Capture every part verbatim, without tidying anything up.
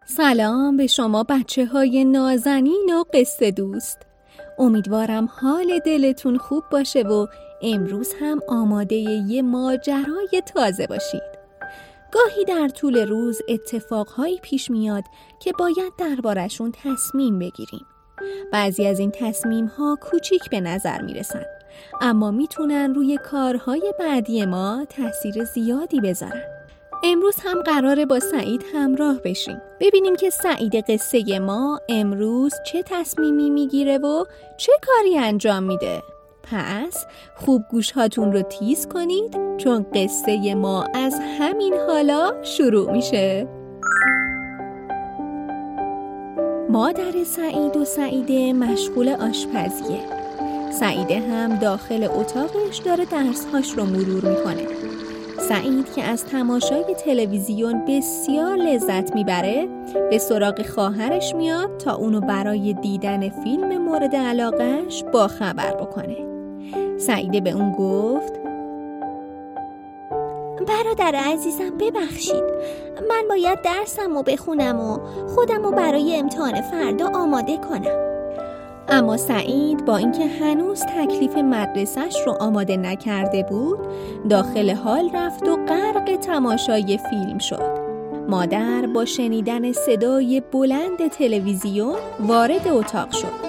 سلام به شما بچه های نازنین و قصه دوست. امیدوارم حال دلتون خوب باشه و امروز هم آماده یه ماجرای تازه باشید. گاهی در طول روز اتفاقهایی پیش میاد که باید دربارشون تصمیم بگیریم. بعضی از این تصمیم ها کوچیک به نظر میرسن، اما میتونن روی کارهای بعدی ما تأثیر زیادی بذارن. امروز هم قراره با سعید همراه بشیم، ببینیم که سعید قصه ما امروز چه تصمیمی میگیره و چه کاری انجام میده. پس خوب گوشهاتون رو تیز کنید، چون قصه ما از همین حالا شروع میشه. مادر سعید و سعیده مشغول آشپزیه. سعیده هم داخل اتاقش داره درسهاش رو مرور میکنه. سعید که از تماشای تلویزیون بسیار لذت میبره، به سراغ خواهرش میاد تا اونو برای دیدن فیلم مورد علاقهش با خبر بکنه. سعیده به اون گفت: برادر عزیزم ببخشید، من باید درسمو بخونم و خودمو برای امتحان فردا آماده کنم. اما سعید با اینکه هنوز تکلیف مدرسه‌اش رو آماده نکرده بود، داخل حال رفت و غرق تماشای فیلم شد. مادر با شنیدن صدای بلند تلویزیون وارد اتاق شد.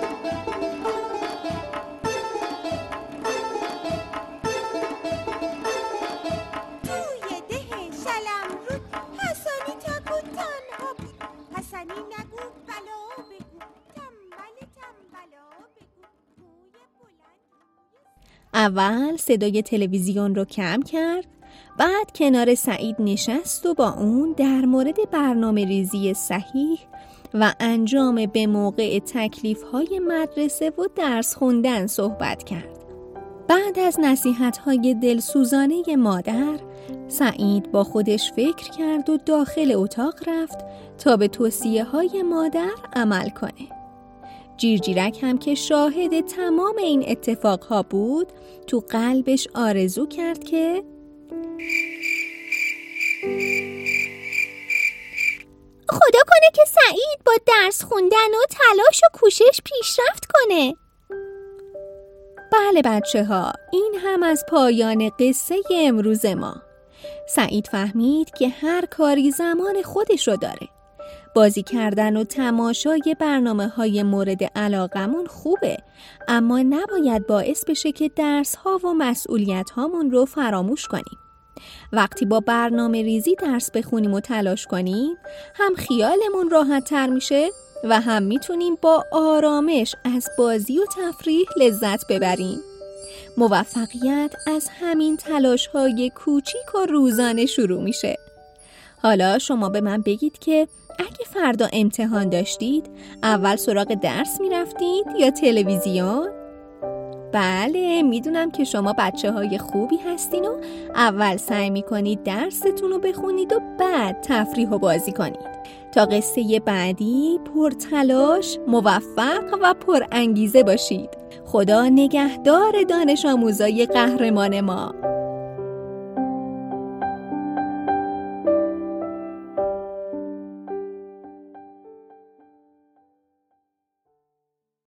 توی ده شلمرود حسنی تکو تنها بود. حسنی نگو بلا بگو، تنبل تنبلا بگو، توی بلند. اول صدای تلویزیون رو کم کرد، بعد کنار سعید نشست و با اون در مورد برنامه ریزی صحیح و انجام به موقع تکلیف‌های مدرسه و درس خوندن صحبت کرد. بعد از نصیحت‌های دلسوزانه مادر، سعید با خودش فکر کرد و داخل اتاق رفت تا به توصیه‌های مادر عمل کنه. جیرجیرک هم که شاهد تمام این اتفاقها بود، تو قلبش آرزو کرد که خدا کنه که سعید با درس خوندن و تلاش و کوشش پیشرفت کنه. بله بچه ها، این هم از پایان قصه امروز ما. سعید فهمید که هر کاری زمان خودش رو داره. بازی کردن و تماشای برنامه های مورد علاقمون خوبه، اما نباید باعث بشه که درس ها و مسئولیت هامون رو فراموش کنیم. وقتی با برنامه ریزی درس بخونیم و تلاش کنیم، هم خیالمون راحت تر میشه و هم میتونیم با آرامش از بازی و تفریح لذت ببریم. موفقیت از همین تلاش های کوچیک و روزانه شروع میشه. حالا شما به من بگید که اگه فردا امتحان داشتید، اول سراغ درس میرفتید یا تلویزیون؟ بله، میدونم که شما بچه های خوبی هستین و اول سعی میکنید درستون رو بخونید و بعد تفریح و بازی کنید تا قصه بعدی پرتلاش، موفق و پر انگیزه باشید. خدا نگهدار دانش آموزای قهرمان ما.